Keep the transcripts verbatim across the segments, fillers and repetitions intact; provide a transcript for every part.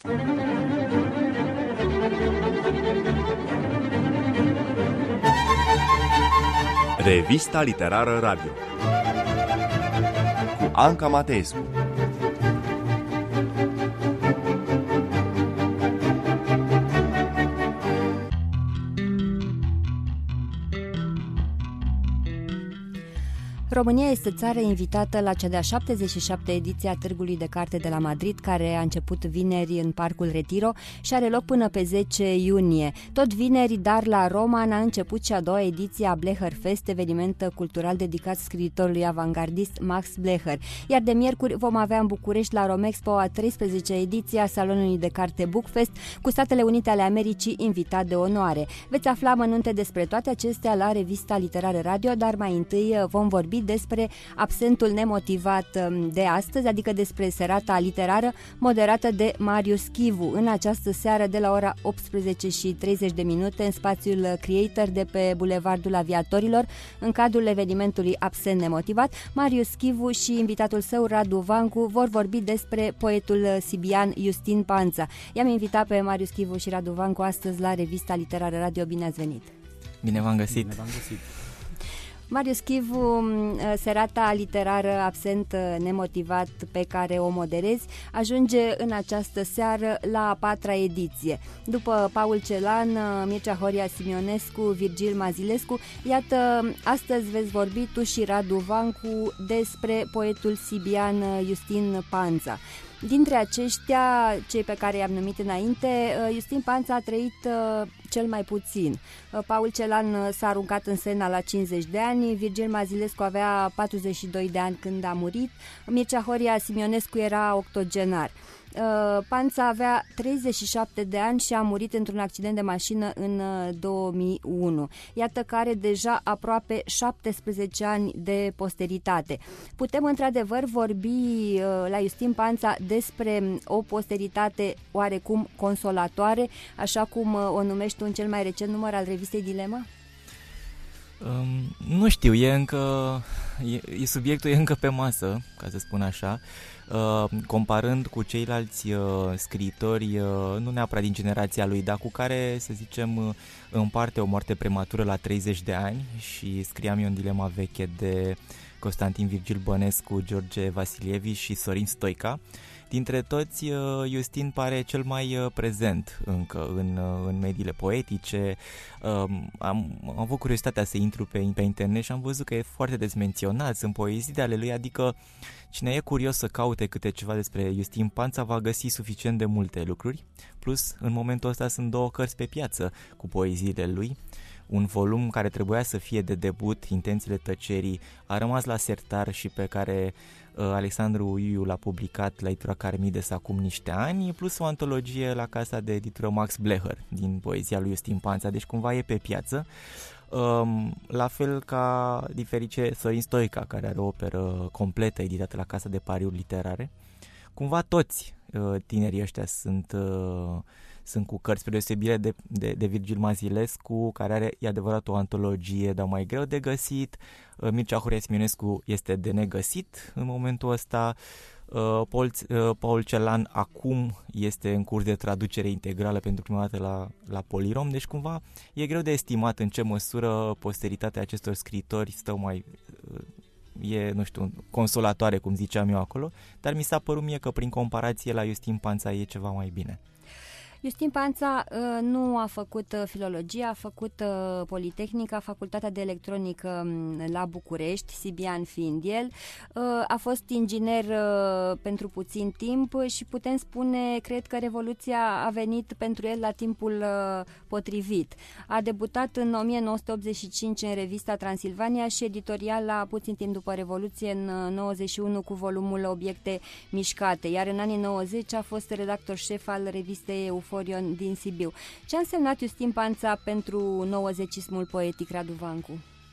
Revista Literară Radio cu Anca Mateescu. România este țară invitată la cea de-a șaptezeci și șaptea ediție a Târgului de Carte de la Madrid, care a început vineri în Parcul Retiro și are loc până pe zece iunie. Tot vineri, dar la Roman, a început și a doua ediție a Blecher Fest, eveniment cultural dedicat scriitorului avangardist Max Blecher. Iar de miercuri vom avea în București la Romexpo a treisprezecea ediție a Salonului de Carte Bookfest, cu Statele Unite ale Americii invitat de onoare. Veți afla amănunte despre toate acestea la Revista Literară Radio, dar mai întâi vom vorbi despre absentul nemotivat de astăzi, adică despre serata literară moderată de Marius Chivu. În această seară, de la ora optsprezece și treizeci de minute, în spațiul Creator de pe Bulevardul Aviatorilor, în cadrul evenimentului Absent nemotivat, Marius Chivu și invitatul său Radu Vancu vor vorbi despre poetul sibian Justin Panța. I-am invitat pe Marius Chivu și Radu Vancu astăzi la Revista Literară Radio. Bine ați venit! Bine v-am găsit! Bine v-am găsit! Marius Chivu, serata literară Absent nemotivat pe care o moderezi, ajunge în această seară la a patra ediție. După Paul Celan, Mircea Horia Simionescu, Virgil Mazilescu, iată, astăzi veți vorbi tu și Radu Vancu despre poetul sibian Justin Panța. Dintre aceștia, cei pe care i-am numit înainte, Justin Panța a trăit cel mai puțin. Paul Celan s-a aruncat în Sena la cincizeci de ani, Virgil Mazilescu avea patruzeci și doi de ani când a murit, Mircea Horia Simionescu era octogenar. Panța avea treizeci și șapte de ani și a murit într-un accident de mașină în două mii unu. Iată că are deja aproape șaptesprezece ani de posteritate. Putem într-adevăr vorbi la Justin Panța despre o posteritate oarecum consolatoare, așa cum o numești tu în cel mai recent număr al revistei Dilema? Um, nu știu, e încă e, e, subiectul e încă pe masă, ca să spun așa. Uh, comparând cu ceilalți uh, scriitori, uh, nu neapărat din generația lui, dar cu care, să zicem, uh, împarte o moarte prematură la treizeci de ani, și scriam eu în Dilema veche de Constantin Virgil Bănescu, George Vasilievi și Sorin Stoica. Dintre toți, Justin pare cel mai prezent încă în, în mediile poetice. Am, am avut curiozitatea să intru pe, pe internet și am văzut că e foarte des menționat, sunt poezii de ale lui, adică cine e curios să caute câte ceva despre Justin Panța va găsi suficient de multe lucruri. Plus, în momentul ăsta sunt două cărți pe piață cu poeziile lui. Un volum care trebuia să fie de debut, Intențiile tăcerii, a rămas la sertar și pe care uh, Alexandru Iu l-a publicat la editura Carmides acum niște ani, plus o antologie la casa de editură Max Blecher din poezia lui Justin Panța, deci cumva e pe piață. Um, la fel ca diferice Sorin Stoica, care are o operă completă editată la Casa de Pariuri Literare. Cumva toți uh, tinerii ăștia sunt... Uh, Sunt cu cărți, pe deosebire de, de, de Virgil Mazilescu, care are, e adevărat, o antologie, dar mai greu de găsit. Mircea Horia Simionescu este de negăsit în momentul ăsta. Paul, Paul Celan acum este în curs de traducere integrală pentru prima dată la, la Polirom, deci cumva e greu de estimat în ce măsură posteritatea acestor scriitori stă mai... e, nu știu, consolatoare, cum ziceam eu acolo, dar mi s-a părut mie că prin comparație la Justin Panța e ceva mai bine. Justin Panța uh, nu a făcut uh, filologie, a făcut uh, Politehnica, Facultatea de Electronică um, la București, sibian fiind el. Uh, a fost inginer uh, pentru puțin timp și putem spune, cred că Revoluția a venit pentru el la timpul uh, potrivit. A debutat în o mie nouă sute optzeci și cinci în revista Transilvania și editorial la puțin timp după Revoluție, în uh, nouăzeci și unu, cu volumul Obiecte mișcate, iar în anii nouăzeci a fost redactor șef al revistei Euforion din Sibiu. Ce a însemnat Justin Panța pentru nouăzecismul poetic, Radu Vancu?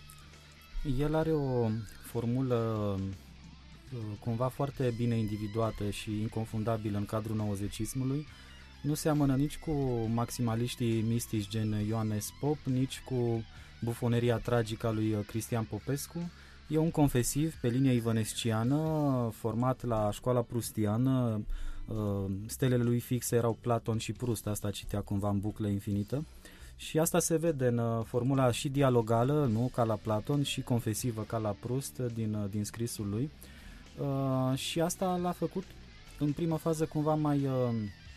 El are o formulă cumva foarte bine individuată și inconfundabilă în cadrul nouăzecismului. Nu seamănă nici cu maximaliștii mistici gen Ioanes Pop, nici cu bufoneria tragică a lui Cristian Popescu. E un confesiv pe linie ivanesciană, format la școala prustiană, stelele lui fixe erau Platon și Proust, asta citea cumva în buclă infinită. Și asta se vede în uh, formula și dialogală, nu ca la Platon, și confesivă ca la Proust din, uh, din scrisul lui. Uh, și asta l-a făcut în prima fază cumva mai, uh,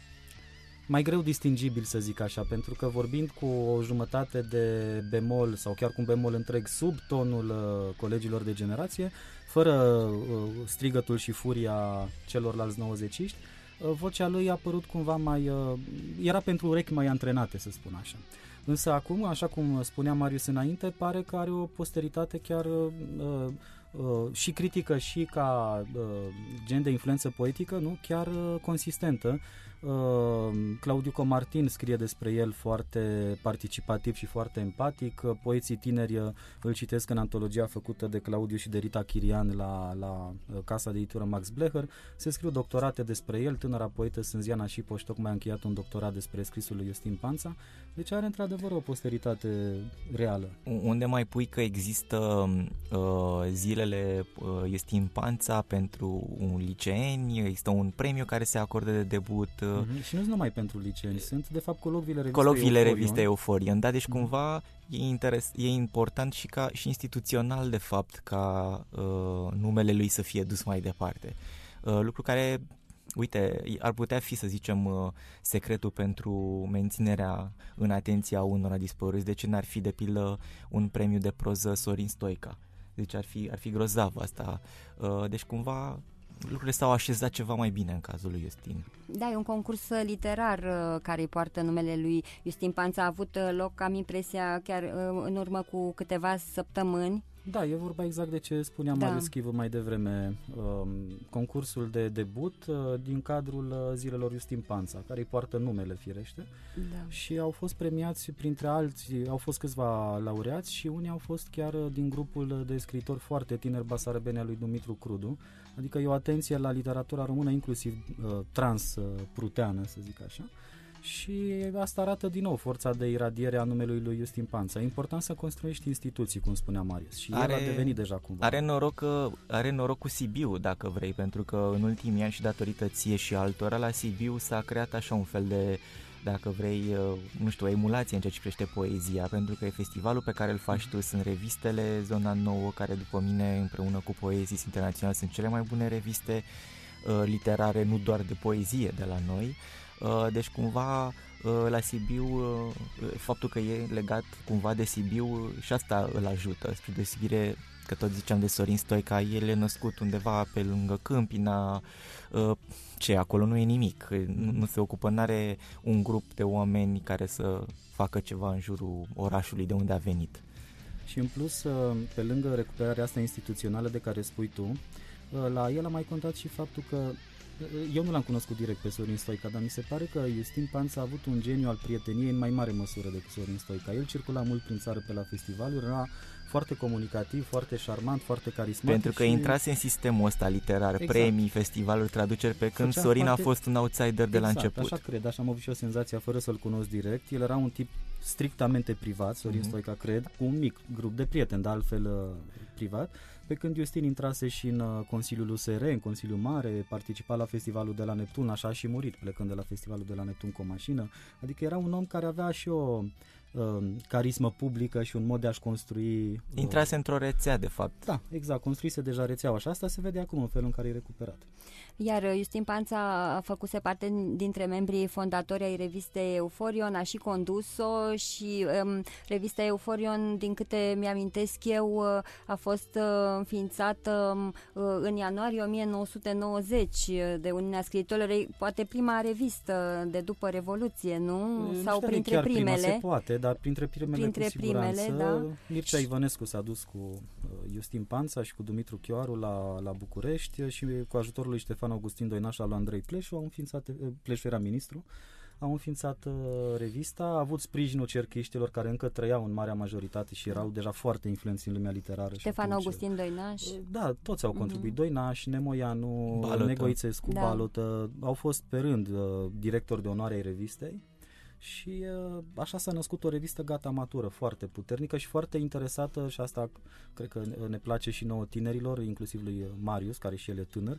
mai greu distingibil, să zic așa, pentru că vorbind cu o jumătate de bemol sau chiar cu un bemol întreg sub tonul uh, colegilor de generație, fără uh, strigătul și furia celorlalți nouăzeciști, uh, vocea lui a părut cumva mai... Uh, era pentru urechi mai antrenate, să spun așa. Însă acum, așa cum spunea Marius înainte, pare că are o posteritate chiar uh, uh, și critică și ca uh, gen de influență poetică, nu? Chiar uh, consistentă. Uh, Claudiu Comartin scrie despre el foarte participativ și foarte empatic. Uh, poeții tineri uh, îl citesc în antologia făcută de Claudiu și de Rita Chirian la, la uh, casa de editură Max Blecher. Se scriu doctorate despre el. Tânăra poetă Sânziana Șipoș tocmai a încheiat un doctorat despre scrisul lui Iustin Panța. Deci are într-adevăr o posteritate reală. Unde mai pui că există uh, zilele uh, Iustin Panța pentru un liceeni, există un premiu care se acordă de debut. Uh, mm-hmm. Și nu numai pentru liceeni, sunt de fapt colocviile reviste colocviile Euforion. reviste Euforion, da, deci mm-hmm. cumva e, interes, e important și ca și instituțional de fapt ca uh, numele lui să fie dus mai departe. Uh, lucru care, uite, ar putea fi, să zicem, uh, secretul pentru menținerea în atenția unora dispăruți. De ce n-ar fi, de pildă, un premiu de proză Sorin Stoica? Deci ar fi, ar fi grozav asta. Uh, deci cumva lucrurile s-au așezat ceva mai bine în cazul lui Iustin. Da, e un concurs literar uh, care îi poartă numele lui Iustin Panța. A avut uh, loc, am impresia, chiar uh, în urmă cu câteva săptămâni. Da, e vorba exact de ce spunea da. Marius Chivu mai devreme, um, concursul de debut uh, din cadrul uh, zilelor Iustin Panța, care îi poartă numele, firește, da. Și au fost premiați, printre alții, au fost câțiva laureați și unii au fost chiar uh, din grupul de scriitori foarte tineri basarabeni al lui Dumitru Crudu, adică e o atenție la literatura română, inclusiv uh, trans-pruteană, să zic așa. Și asta arată din nou forța de iradiere a numelui lui Iustin Panța. E important să construiești instituții, cum spunea Marius. Și are, el a devenit deja cumva. Are noroc, are noroc cu Sibiu, dacă vrei, pentru că în ultimii ani și datorită ție și altora, la Sibiu s-a creat așa un fel de, dacă vrei, nu știu, o emulație în ceea ce privește poezia, pentru că e festivalul pe care îl faci tu, sunt revistele Zona Nouă, care după mine, împreună cu Poezii Internaționale, sunt cele mai bune reviste uh, literare, nu doar de poezie de la noi. Deci cumva la Sibiu, faptul că e legat cumva de Sibiu și asta îl ajută, spre deosebire că tot ziceam de Sorin Stoica, el e născut undeva pe lângă Câmpina, ce acolo nu e nimic, nu, nu se ocupă, n-are un grup de oameni care să facă ceva în jurul orașului de unde a venit. Și în plus, pe lângă recuperarea asta instituțională de care spui tu, la el a mai contat și faptul că eu nu l-am cunoscut direct pe Sorin Stoica, dar mi se pare că Iustin Panța a avut un geniu al prieteniei în mai mare măsură decât Sorin Stoica. El circula mult prin țară pe la festivaluri, era foarte comunicativ, foarte șarmant, foarte carismatic. Pentru că și... intrase în sistemul ăsta literar, exact. Premii, festivaluri, traduceri, pe când Făcea Sorin parte... a fost un outsider de exact, la început. Așa cred, așa am avut și o senzație fără să-l cunosc direct. El era un tip strictamente privat, Sorin mm-hmm. Stoica, cred, cu un mic grup de prieteni, dar altfel uh, privat. Pe când Iustin intrase și în uh, Consiliul U S R, în Consiliul Mare, participa la festivalul de la Neptun, așa a și murit plecând de la festivalul de la Neptun cu o mașină. Adică era un om care avea și o uh, carismă publică și un mod de a-și construi... Uh, Intrase într-o rețea, de fapt. Da, exact, construise deja rețeaua și asta se vede acum în felul în care e recuperat. Iar Iustin Panța a făcuse parte dintre membrii fondatori ai revistei Euforion, a și condus-o și um, revista Euforion, din câte mi-amintesc eu, a fost uh, înființată uh, în ianuarie o mie nouă sute nouăzeci de Uniunea Scriitorilor, poate prima revistă de după Revoluție, nu? nu Sau printre primele? Prima, se poate, dar printre primele printre cu siguranță. Primele, da. Mircea Ivănescu s-a dus cu uh, Iustin Panța și cu Dumitru Chioaru la, la București și cu ajutorul lui Ștefan Augustin Doinaș al lui Andrei Pleșu, au înființat, Pleșu era ministru, au înființat uh, revista, a avut sprijinul cerchiștilor care încă trăiau în marea majoritate și erau deja foarte influenți în lumea literară. Ștefan Augustin Doinaș. Da, toți au contribuit. Uh-huh. Doinaș, Nemoianu, Balotă. Negoițescu, da. Balotă, au fost pe rând uh, directori de onoare ai revistei Și așa s-a născut o revistă gata matură, foarte puternică și foarte interesată, și asta cred că ne place și nouă tinerilor, inclusiv lui Marius, care și el e tânăr.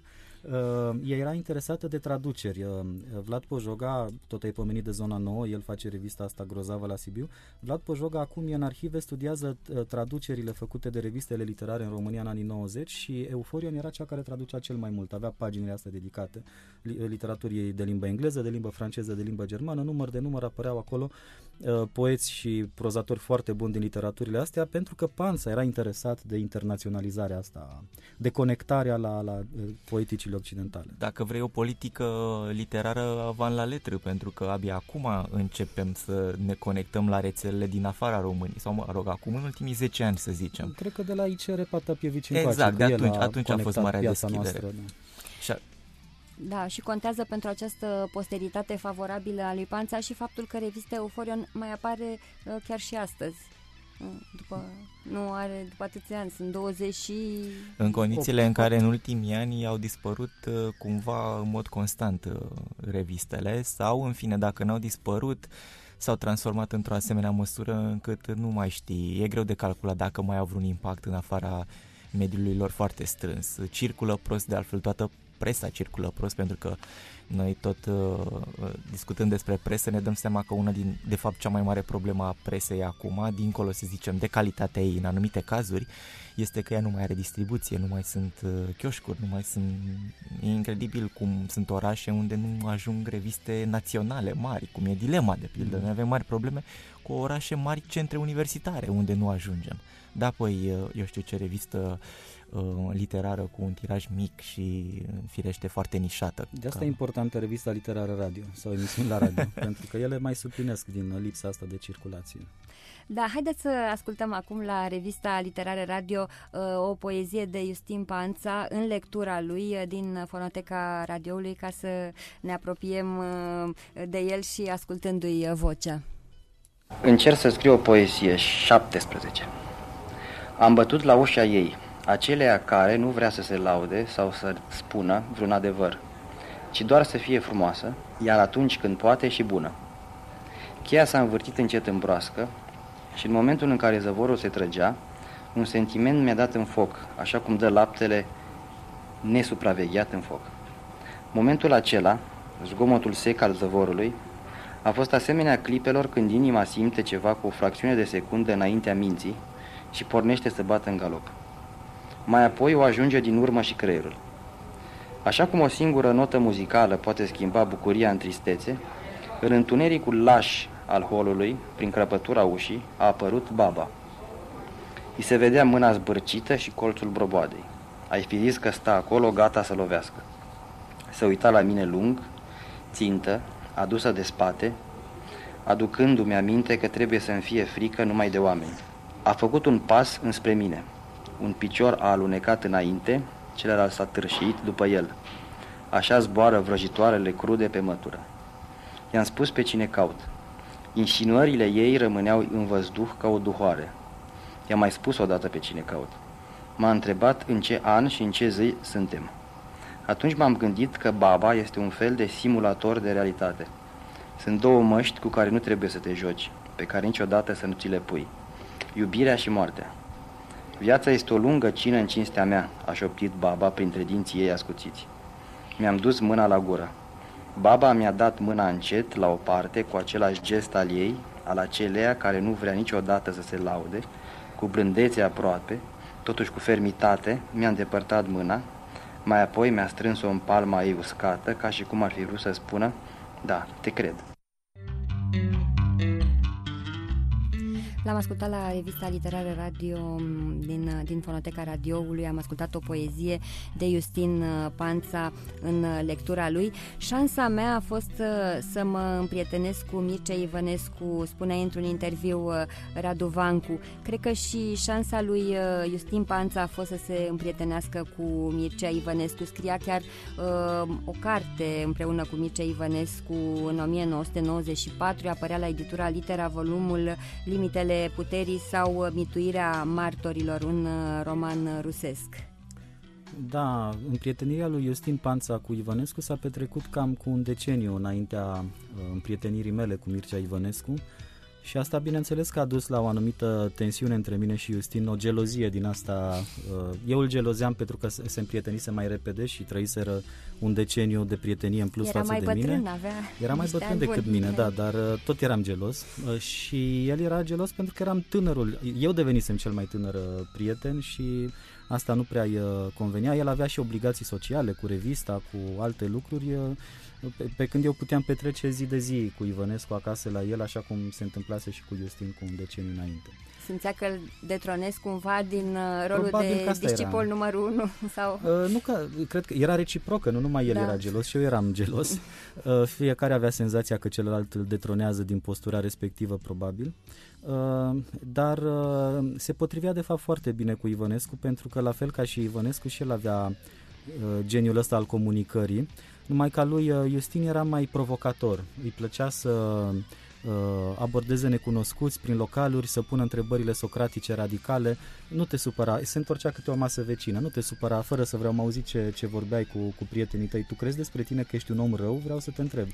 Ea era interesată de traduceri. Vlad Pojoga, tot ai pomenit de Zona nouă, el face revista asta grozavă la Sibiu. Vlad Pojoga acum e în arhive, studiază traducerile făcute de revistele literare în România în anii nouăzeci și Euphorion era cea care traducea cel mai mult. Avea paginile astea dedicate literaturii de limbă engleză, de limbă franceză, de limbă germană, număr de număr apăreau acolo uh, poeți și prozatori foarte buni din literaturile astea, pentru că Pansa era interesat de internaționalizarea asta, de conectarea la, la uh, poeticile occidentale. Dacă vrei o politică literară van la letră, pentru că abia acum începem să ne conectăm la rețelele din afara României, sau mă rog, acum în ultimii zece ani să zicem. Cred că de la I C R Patapievici încoace. Exact, de atunci, a atunci a fost marea deschidere. Noastră, da. Și a... Da, și contează pentru această posteritate favorabilă a lui Pansa și faptul că revista Euphorion mai apare uh, chiar și astăzi. Uh, după, nu are, după atâția ani, sunt douăzeci și... În condițiile opt, în care în ultimii ani au dispărut uh, cumva în mod constant uh, revistele sau, în fine, dacă n-au dispărut, s-au transformat într-o asemenea măsură încât nu mai știi. E greu de calculat dacă mai au vreun impact în afara mediului lor foarte strâns. Circulă prost, de altfel toată presa circulă prost, pentru că noi tot uh, discutând despre presă ne dăm seama că una din, de fapt, cea mai mare problemă a presei acum, dincolo, să zicem, de calitatea ei în anumite cazuri, este că ea nu mai are distribuție, nu mai sunt uh, chioșcuri, nu mai sunt... E incredibil cum sunt orașe unde nu ajung reviste naționale mari, cum e Dilema, de pildă. Noi avem mari probleme cu orașe mari, centre universitare, unde nu ajungem. Da, păi, eu știu ce revistă literară cu un tiraj mic și firește foarte nișată. De asta ca... e importantă revista literară radio sau emisiuni la radio, pentru că ele mai suplinesc din lipsa asta de circulație. Da, haideți să ascultăm acum la revista literară radio o poezie de Iustin Pansa în lectura lui din fonoteca radioului, ca să ne apropiem de el și ascultându-i vocea. Încerc să scriu o poezie, șaptesprezece. Am bătut la ușa ei, aceleia care nu vrea să se laude sau să spună vreun adevăr, ci doar să fie frumoasă, iar atunci când poate și bună. Cheia s-a învârtit încet în broască și în momentul în care zăvorul se trăgea, un sentiment mi-a dat în foc, așa cum dă laptele nesupravegheat în foc. Momentul acela, zgomotul sec al zăvorului, a fost asemenea clipelor când inima simte ceva cu o fracțiune de secundă înaintea minții și pornește să bată în galop. Mai apoi o ajunge din urmă și creierul. Așa cum o singură notă muzicală poate schimba bucuria în tristețe, în întunericul laș al holului, prin crăpătura ușii, a apărut baba. I se vedea mâna zbârcită și colțul broboadei. Ai fi zis că sta acolo gata să lovească. Se uita la mine lung, țintă, adusă de spate, aducându-mi aminte că trebuie să-mi fie frică numai de oameni. A făcut un pas înspre mine. Un picior a alunecat înainte, celălalt s-a târșit după el. Așa zboară vrăjitoarele crude pe mătură. I-am spus pe cine caut. Insinuările ei rămâneau în văzduh ca o duhoare. I-am mai spus odată pe cine caut. M-a întrebat în ce an și în ce zi suntem. Atunci m-am gândit că baba este un fel de simulator de realitate. Sunt două măști cu care nu trebuie să te joci, pe care niciodată să nu ți le pui. Iubirea și moartea. Viața este o lungă cină în cinstea mea, a șoptit baba printre dinții ei ascuțiți. Mi-am dus mâna la gură. Baba mi-a dat mâna încet la o parte cu același gest al ei, al aceleia care nu vrea niciodată să se laude, cu blândețe aproape, totuși cu fermitate, mi-a îndepărtat mâna, mai apoi mi-a strâns-o în palma ei uscată, ca și cum ar fi vrut să spună, da, te cred. L-am ascultat la revista literară radio din, din fonoteca radioului, am ascultat o poezie de Iustin Pansa în lectura lui. Șansa mea a fost să mă împrietenesc cu Mircea Ivănescu, spunea într-un interviu Radu Vancu. Cred că și șansa lui Iustin Pansa a fost să se împrietenească cu Mircea Ivănescu. Scria chiar uh, o carte împreună cu Mircea Ivănescu în o mie nouă sute nouăzeci și patru, apărea la editura Litera, volumul Limitele puterii sau Mituirea martorilor, un roman rusesc. Da, împrietenirea lui Iustin Panța cu Ivănescu s-a petrecut cam cu un deceniu înaintea uh, împrietenirii mele cu Mircea Ivănescu și asta bineînțeles că a dus la o anumită tensiune între mine și Iustin, o gelozie din asta. Uh, eu îl gelozeam pentru că se împrietenise mai repede și trăiseră un deceniu de prietenie în plus era față mai de bătrân, mine. Avea era mai bătrân decât buni, mine, da, dar uh, tot eram gelos uh, și el era gelos pentru că eram tânărul. Eu devenisem cel mai tânăr uh, prieten și asta nu prea îi convenea. El avea și obligații sociale cu revista, cu alte lucruri, pe, pe când eu puteam petrece zi de zi cu Ivănescu acasă la el, așa cum se întâmplase și cu Iustin cu un deceniu înainte. Simțea că îl detronezi cumva din rolul Probabil de discipol numărul unu? Sau... Uh, nu că, cred că era reciprocă, nu numai el da. era gelos și eu eram gelos. Uh, fiecare avea senzația că celălalt îl detronează din postura respectivă, probabil. Uh, dar uh, se potrivea de fapt foarte bine cu Ivănescu, pentru că la fel ca și Ivănescu și el avea uh, geniul ăsta al comunicării, numai ca lui uh, Iustin era mai provocator. Îi plăcea să uh, abordeze necunoscuți prin localuri, să pună întrebările socratice radicale. Nu te supăra, se întorcea câte o masă vecină, nu te supăra, fără să vreau, am auzit ce, ce vorbeai cu, cu prietenii tăi, tu crezi despre tine că ești un om rău? Vreau să te întreb.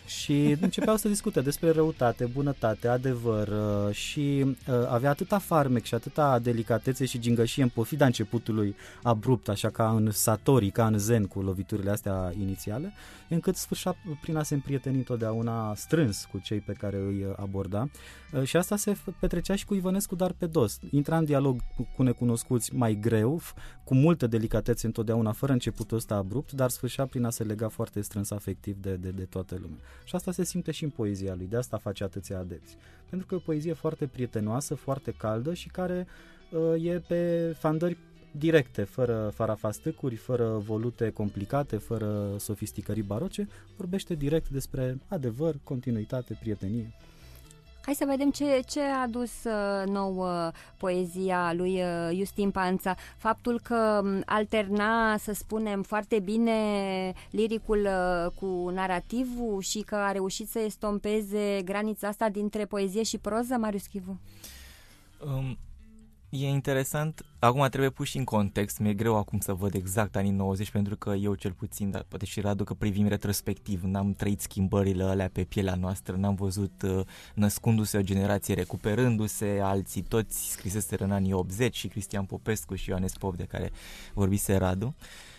Și începeau să discute despre răutate, bunătate, adevăr uh, și uh, avea atâta farmec și atâta delicatețe și gingășie în pofida începutului abrupt, așa ca în Satori, ca în Zen, cu loviturile astea inițiale, încât sfârșea prin a se împrieteni întotdeauna strâns cu cei pe care îi aborda. Uh, și asta se petrecea și cu Ivănescu, dar pe dos. Intra în dialog cu, cu necunoscuți mai greu, cu multă delicatețe întotdeauna, fără începutul ăsta abrupt, dar sfârșea prin a se lega foarte strâns afectiv de, de, de toată lumea. Și asta se simte și în poezia lui, de asta face atâția adepți. Pentru că e o poezie foarte prietenoasă, foarte caldă și care uh, e pe fandări directe, fără farafastâcuri, fără volute complicate, fără sofisticării baroce, vorbește direct despre adevăr, continuitate, prietenie. Hai să vedem ce, ce a adus uh, nou uh, poezia lui uh, Iustin Panța. Faptul că alterna, să spunem, foarte bine liricul uh, cu narativul și că a reușit să estompeze granița asta dintre poezie și proză, Marius Chivu? Um, e interesant. Acum trebuie pus și în context. Mi-e greu acum să văd exact anii nouăzeci, pentru că eu cel puțin, dar poate și Radu, că privim retrospectiv, n-am trăit schimbările alea pe pielea noastră, n-am văzut uh, născându-se o generație, recuperându-se, alții toți scriseseră în anii optzeci, și Cristian Popescu și Ioanes Pop, de care vorbise Radu.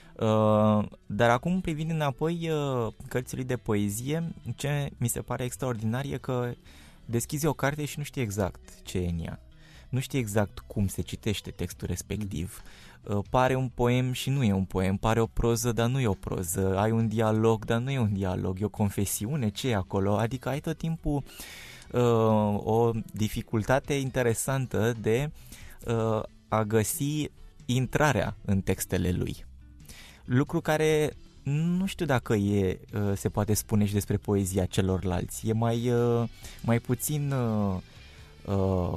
Uh, dar acum, privind înapoi uh, cărțile lui de poezie, ce mi se pare extraordinar e că deschizi o carte și nu știi exact ce e în ea. Nu știi exact cum se citește textul respectiv. Uh, pare un poem și nu e un poem, pare o proză, dar nu e o proză, ai un dialog, dar nu e un dialog, e o confesiune, ce e acolo? Adică ai tot timpul uh, o dificultate interesantă de uh, a găsi intrarea în textele lui. Lucru care nu știu dacă e, uh, se poate spune și despre poezia celorlalți. E mai, uh, mai puțin... Uh, uh,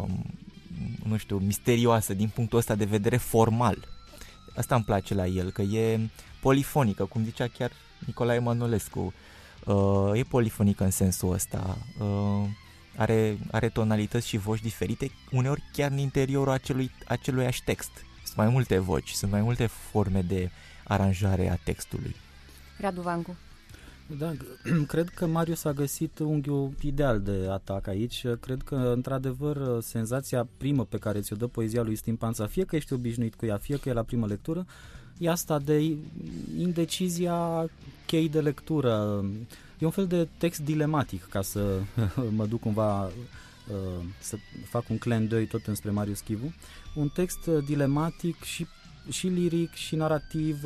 nu știu, misterioasă din punctul ăsta de vedere formal. Asta îmi place la el, că e polifonică, cum zicea chiar Nicolae Manolescu. Uh, e polifonică în sensul ăsta. Uh, are, are tonalități și voci diferite, uneori chiar în interiorul acelui, aceluiași text. Sunt mai multe voci, sunt mai multe forme de aranjare a textului. Radu Vancu. Da, cred că Marius a găsit unghiul ideal de atac aici. Cred că, într-adevăr, senzația primă pe care ți-o dă poezia lui Iustin Panța, fie că ești obișnuit cu ea, fie că e la primă lectură, e asta de indecizia chei de lectură. E un fel de text dilematic, ca să mă duc cumva să fac un clin d'œil tot înspre Marius Chivu. Un text dilematic și, și liric, și narrativ,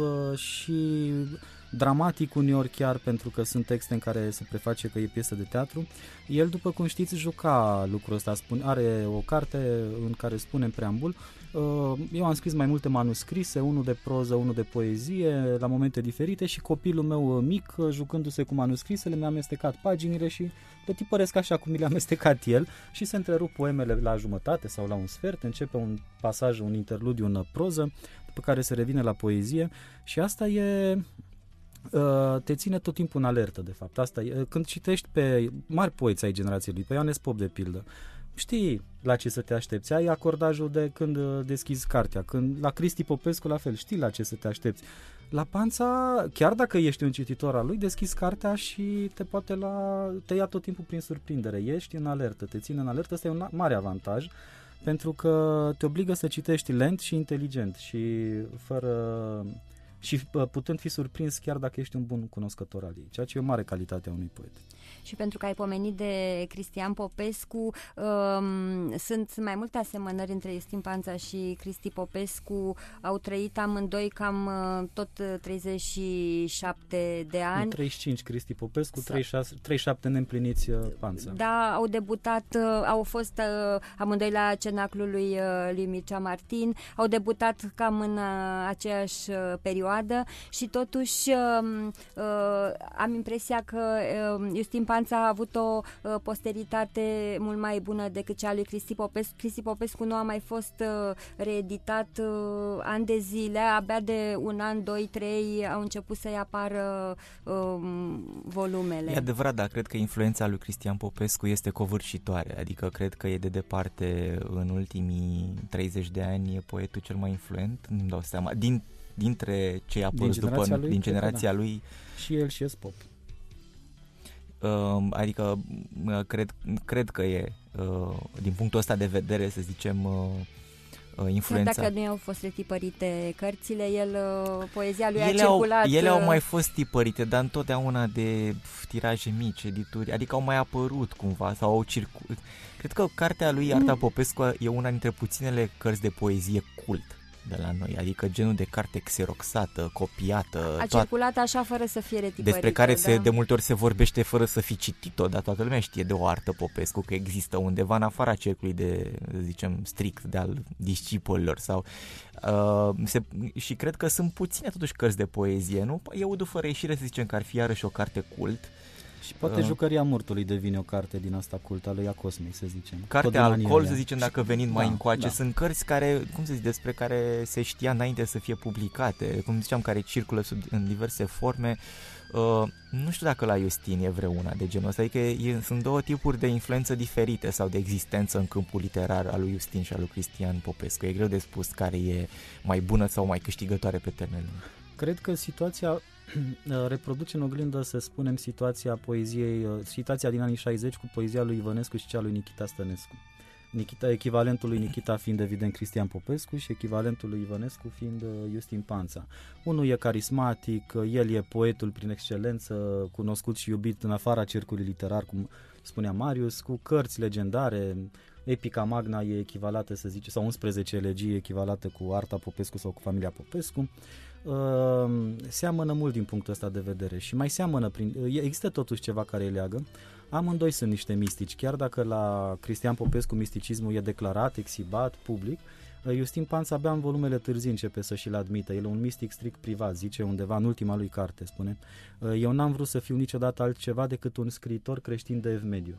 și dramatic uneori chiar, pentru că sunt texte în care se preface că e piesă de teatru. El, după cum știți, juca lucrul ăsta, spune, are o carte în care spune în preambul: eu am scris mai multe manuscrise, unul de proză, unul de poezie, la momente diferite, și copilul meu mic, jucându-se cu manuscrisele, mi-a amestecat paginile și le tipăresc așa cum mi le-a amestecat el, și se întrerup poemele la jumătate sau la un sfert, începe un pasaj, un interludiu în proză, după care se revine la poezie, și asta e... te ține tot timpul în alertă, de fapt. Asta e, când citești pe mari poeți ai generației lui, pe Ioanes Pop, de pildă, știi la ce să te aștepți, ai acordajul de când deschizi cartea, când la Cristi Popescu la fel, știi la ce să te aștepți. La Panța, chiar dacă ești un cititor al lui, deschizi cartea și te poate la, te ia tot timpul prin surprindere, ești în alertă, te ține în alertă, ăsta e un mare avantaj, pentru că te obligă să citești lent și inteligent și fără... și putând fi surprins chiar dacă ești un bun cunoscător al ei, ceea ce e o mare calitate a unui poet. Și pentru că ai pomenit de Cristian Popescu, um, sunt mai multe asemănări între Iustin Panța și Cristi Popescu. Au trăit amândoi cam uh, tot treizeci și șapte de ani. treizeci și cinci Cristi Popescu, treizeci și șase, treizeci și șapte neîmpliniți uh, Panța. Da, au debutat, uh, au fost uh, amândoi la cenaclul lui, uh, lui Mircea Martin, au debutat cam în uh, aceeași uh, perioadă și totuși uh, uh, am impresia că uh, Iustin Panța a avut o uh, posteritate mult mai bună decât cea lui Cristi Popescu. Cristi Popescu nu a mai fost uh, reeditat uh, ani de zile, abia de un an, doi, trei au început să-i apară uh, volumele. E adevărat, dar cred că influența lui Cristian Popescu este covârșitoare, adică cred că e de departe în ultimii treizeci de ani e poetul cel mai influent, nu-mi dau seama, din, dintre cei apăruți după, lui, din generația da. lui. Și el și Pop. Uh, adică uh, cred, cred că e, uh, din punctul ăsta de vedere, să zicem, uh, uh, influența. Chiar dacă nu au fost retipărite cărțile, el, uh, poezia lui ele a circulat. Au, ele au mai fost tipărite, dar întotdeauna de tiraje mici, edituri, adică au mai apărut cumva sau au circulat. Cred că cartea lui Arta Popescu e una dintre puținele cărți de poezie cult de la noi, adică genul de carte xeroxată, copiată. A toat... circulat așa fără să fie retipărită. Despre care da. se, de multe ori se vorbește fără să fi citit-o, dar toată lumea știe de o Artă Popescu, că există undeva în afara cercului de, zicem, strict de al discipolilor sau... Uh, se, și cred că sunt puține totuși cărți de poezie, nu? Eudul fără ieșire, să zicem că ar fi iarăși o carte cult. Și poate uh, Jucăria Murtului devine o carte din asta cultă, lui Iacosmei, să zicem. Cartea Alcool, să zicem, dacă venind mai da, încoace, da. sunt cărți care, cum să zic, despre care se știa înainte să fie publicate, cum ziceam, care circulă sub, în diverse forme. Uh, nu știu dacă la Iustin e vreuna de genul ăsta, adică e, sunt două tipuri de influență diferite sau de existență în câmpul literar al lui Iustin și al lui Cristian Popescu. E greu de spus care e mai bună sau mai câștigătoare pe termen lung. Cred că situația reproduce în oglindă, să spunem, situația poeziei, situația din anii șaizeci cu poezia lui Ivănescu și cea lui Nichita Stănescu. Nichita, echivalentul lui Nichita fiind evident Cristian Popescu și echivalentul lui Ivănescu fiind Iustin Panța. Unul e carismatic, el e poetul prin excelență, cunoscut și iubit în afara cercului literar, cum spunea Marius, cu cărți legendare. Epica Magna e echivalată, să zice, sau unsprezece elegii echivalată cu Arta Popescu sau cu familia Popescu. Uh, seamănă mult din punctul ăsta de vedere și mai seamănă prin, există totuși ceva care îi leagă. Amândoi sunt niște mistici, chiar dacă la Cristian Popescu misticismul e declarat, exhibat, public, Iustin Panța abia în volumele târzii începe să și-l admită. El e un mistic strict privat, zice undeva în ultima lui carte, spune: eu n-am vrut să fiu niciodată altceva decât un scriitor creștin de evmediu.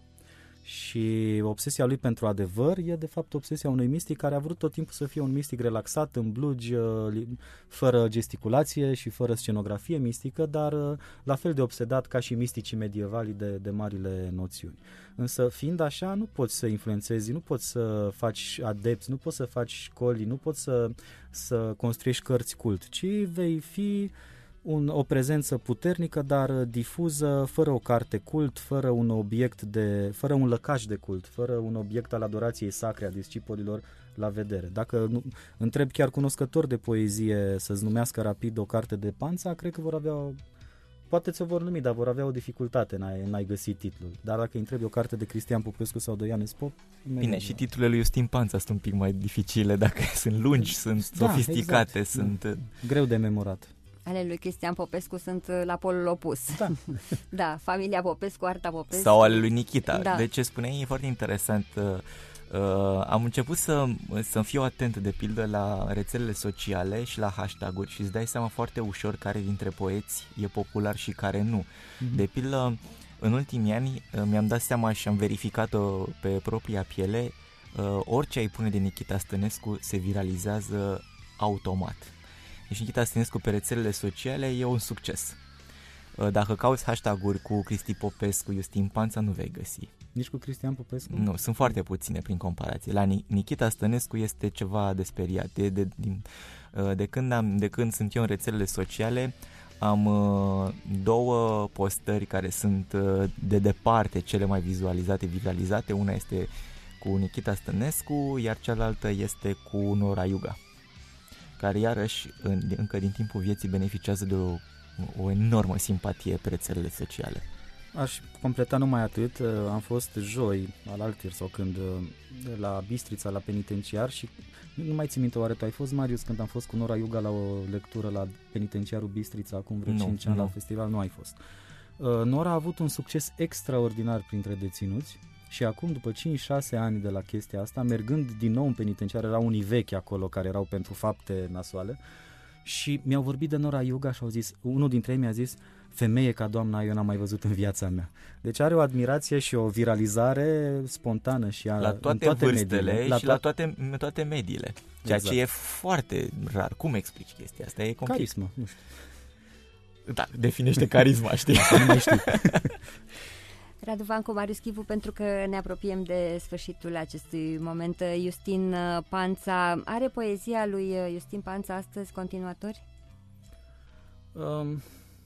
Și obsesia lui pentru adevăr e de fapt obsesia unui mistic care a vrut tot timpul să fie un mistic relaxat, în blugi, fără gesticulație și fără scenografie mistică, dar la fel de obsedat ca și misticii medievali de, de marile noțiuni. Însă fiind așa, nu poți să influențezi, nu poți să faci adepți, nu poți să faci școli, nu poți să, să construiești cărți cult, ci vei fi Un, o prezență puternică, dar difuză, fără o carte cult, fără un obiect de, fără un lăcaș de cult, fără un obiect al adorației sacre a discipolilor la vedere. Dacă nu, întreb chiar cunoscători de poezie să-ți numească rapid o carte de Panța, cred că vor avea, o, poate ți-o vor numi, dar vor avea o dificultate în a, în a găsi titlul. Dar dacă îi întrebi o carte de Cristian Popescu sau de Ioanes Pop... Bine, și titlurile lui Iustin Panța sunt un pic mai dificile, dacă sunt lungi, sunt da, sofisticate, exact. sunt... Greu de memorat. Ale lui Cristian Popescu sunt la polul opus. Da, da, familia Popescu, Arta Popescu. Sau ale lui Nichita. Da. De ce spuneai, e foarte interesant. Uh, am început să, să fiu atent, de pildă, la rețelele sociale și la hashtag-uri și îți dai seama foarte ușor care dintre poeți e popular și care nu. Mm-hmm. De pildă, în ultimii ani mi-am dat seama și am verificat-o pe propria piele, uh, orice ai pune de Nichita Stănescu se viralizează automat. Deci Nichita Stănescu pe rețelele sociale e un succes. Dacă cauți hashtag-uri cu Cristi Popescu, Iustin Panța, nu vei găsi. Nici cu Cristian Popescu? Nu, sunt foarte puține prin comparație. La Nikita Stănescu este ceva de speriat. De, de, de, de, când, am, de când sunt eu în rețelele sociale, am două postări care sunt de departe cele mai vizualizate, viralizate. Una este cu Nikita Stănescu, iar cealaltă este cu Nora Iuga, care iarăși în, încă din timpul vieții beneficiază de o, o enormă simpatie pe rețelele sociale. Aș completa numai atât, am fost joi, alaltăieri sau când, la Bistrița, la penitenciar și nu mai țin minte, oare tu ai fost, Marius, când am fost cu Nora Iuga la o lectură la penitenciarul Bistrița acum vreo nu, cinci ani nu. La festival? Nu ai fost. Nora a avut un succes extraordinar printre deținuți și acum, după cinci șase ani de la chestia asta, mergând din nou în penitenciar, erau unii vechi acolo care erau pentru fapte nasoale și mi-au vorbit de Nora Iuga și au zis, unul dintre ei mi-a zis: femeie ca doamna eu n-am mai văzut în viața mea. Deci are o admirație și o viralizare spontană și a, la toate, în toate vârstele mediile. și la, to- la toate, toate mediile. Ceea exact. Ce e foarte rar. Cum explici chestia asta? E complicat. Carismă, nu știu. Da, definește carisma, știi? Nu mai știu. Radu Vancu, Marius Chivu, pentru că ne apropiem de sfârșitul acestui moment. Iustin Panța, are poezia lui Iustin Panța astăzi continuatori? Um,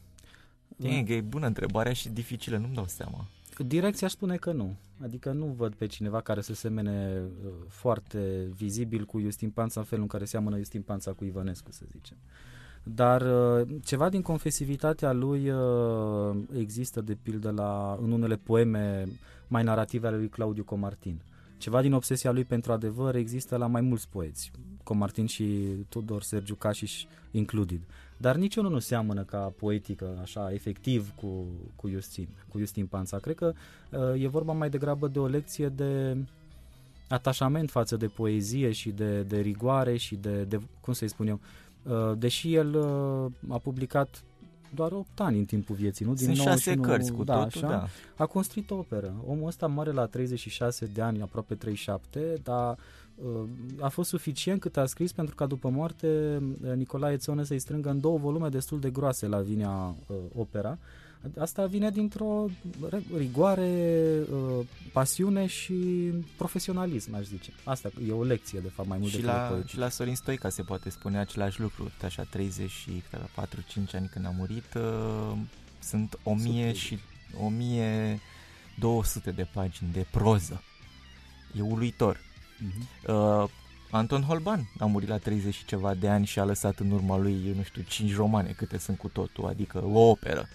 e, e bună întrebarea și dificilă, nu-mi dau seama. Direcția aș spune că nu. Adică nu văd pe cineva care să semene uh, foarte vizibil cu Iustin Panța în felul în care seamănă Iustin Panța cu Ivănescu, să zicem. Dar uh, ceva din confesivitatea lui uh, există, de pildă, la, în unele poeme mai narrative ale lui Claudiu Comartin. Ceva din obsesia lui pentru adevăr există la mai mulți poeți, Comartin și Tudor Sergiu Cașiș included. Dar niciunul nu seamănă ca poetică, așa, efectiv cu, cu, Iustin, cu Iustin Panța. Cred că uh, e vorba mai degrabă de o lecție de atașament față de poezie și de, de rigoare și de, de, cum să-i spun eu, uh, deși el uh, a publicat doar opt ani în timpul vieții, nu? Din Sunt nouăzeci și șase cărți cu da, totul, așa, da. A construit o operă. Omul ăsta moare la treizeci și șase de ani, aproape treizeci și șapte, dar a fost suficient cât a scris pentru ca după moarte Nicolae Țone să-i strângă în două volume destul de groase la Vinea uh, opera. Asta vine dintr-o rigoare, uh, pasiune și profesionalism, aș zice. Asta e o lecție, de fapt, mai mult și decât la, poetic. și la Sorin Stoica se poate spune același lucru. Așa, treizeci și patru cinci ani când a murit, uh, sunt o mie și o mie două sute de pagini de proză. E uluitor. Uh-huh. Uh, Anton Holban a murit la treizeci și ceva de ani și a lăsat în urma lui, nu știu, cinci romane câte sunt cu totul, adică o operă.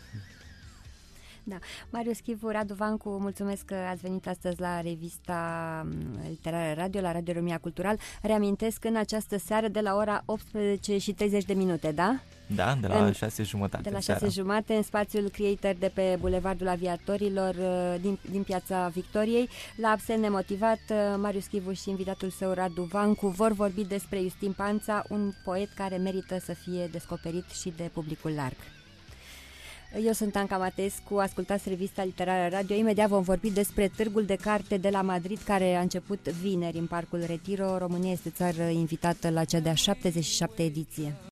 Da. Marius Chivu, Radu Vancu, mulțumesc că ați venit astăzi la revista Literară Radio, la Radio România Cultural. Reamintesc în această seară de la ora optsprezece și treizeci de minute, da? Da, de la în, șase jumătate. De la seara. șase jumate în spațiul Creator de pe Bulevardul Aviatorilor din, din Piața Victoriei. La Absent Nemotivat, Marius Chivu și invitatul său Radu Vancu vor vorbi despre Iustin Panța, un poet care merită să fie descoperit și de publicul larg. Eu sunt Anca Matescu, ascultați revista Literară Radio. Imediat vom vorbi despre Târgul de Carte de la Madrid, care a început vineri în Parcul Retiro. România este țară invitată la cea de-a șaptezeci și șaptea ediție.